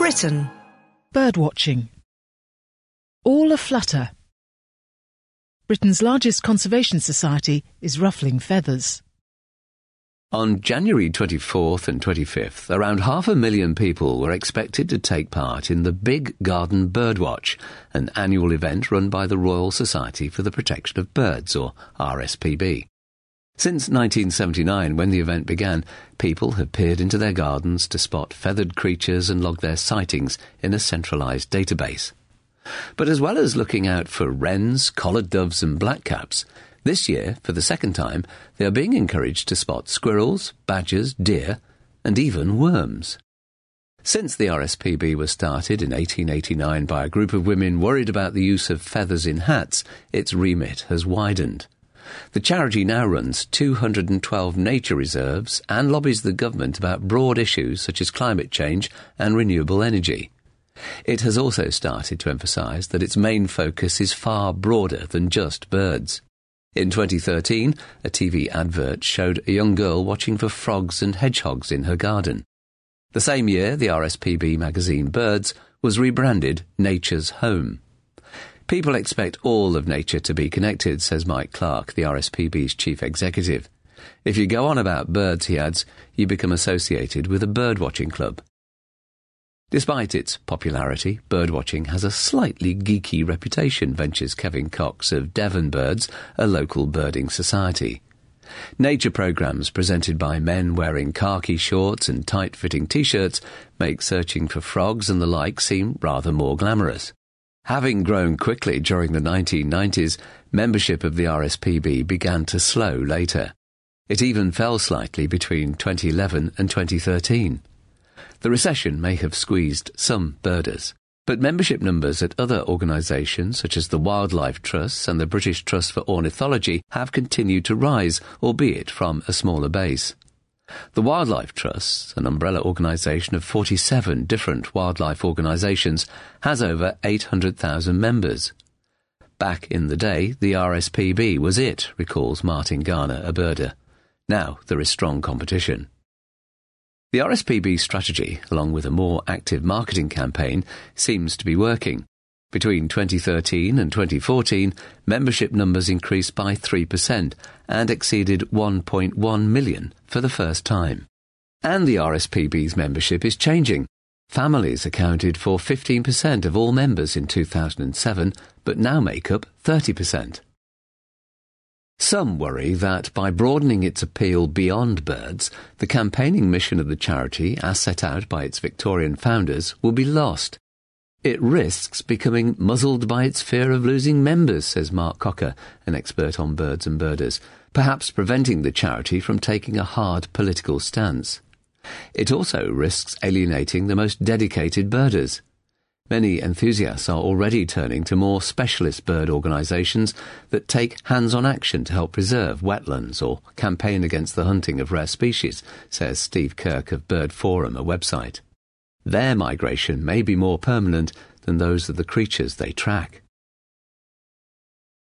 Britain. Birdwatching. All aflutter. Britain's largest conservation society is ruffling feathers. On January 24th and 25th, around 500,000 people were expected to take part in the Big Garden Birdwatch, an annual event run by the Royal Society for the Protection of Birds, or RSPB. Since 1979, when the event began, people have peered into their gardens to spot feathered creatures and log their sightings in a centralised database. But as well as looking out for wrens, collared doves and blackcaps, this year, for the second time, they are being encouraged to spot squirrels, badgers, deer, and even worms. Since the RSPB was started in 1889 by a group of women worried about the use of feathers in hats, its remit has widened. The charity now runs 212 nature reserves and lobbies the government about broad issues such as climate change and renewable energy. It has also started to emphasise that its main focus is far broader than just birds. In 2013, a TV advert showed a young girl watching for frogs and hedgehogs in her garden. The same year, the RSPB magazine Birds was rebranded Nature's Home. People expect all of nature to be connected, says Mike Clark, the RSPB's chief executive. If you go on about birds, he adds, you become associated with a birdwatching club. Despite its popularity, birdwatching has a slightly geeky reputation, ventures Kevin Cox of Devon Birds, a local birding society. Nature programmes presented by men wearing khaki shorts and tight-fitting T-shirts make searching for frogs and the like seem rather more glamorous. Having grown quickly during the 1990s, membership of the RSPB began to slow later. It even fell slightly between 2011 and 2013. The recession may have squeezed some birders, but membership numbers at other organisations such as the Wildlife Trusts and the British Trust for Ornithology have continued to rise, albeit from a smaller base. The Wildlife Trust, an umbrella organisation of 47 different wildlife organisations, has over 800,000 members. Back in the day, the RSPB was it, recalls Martin Garner, a birder. Now there is strong competition. The RSPB strategy, along with a more active marketing campaign, seems to be working. Between 2013 and 2014, membership numbers increased by 3% and exceeded 1.1 million for the first time. And the RSPB's membership is changing. Families accounted for 15% of all members in 2007, but now make up 30%. Some worry that by broadening its appeal beyond birds, the campaigning mission of the charity, as set out by its Victorian founders, will be lost. It risks becoming muzzled by its fear of losing members, says Mark Cocker, an expert on birds and birders, perhaps preventing the charity from taking a hard political stance. It also risks alienating the most dedicated birders. Many enthusiasts are already turning to more specialist bird organisations that take hands-on action to help preserve wetlands or campaign against the hunting of rare species, says Steve Kirk of Bird Forum, a website. Their migration may be more permanent than those of the creatures they track.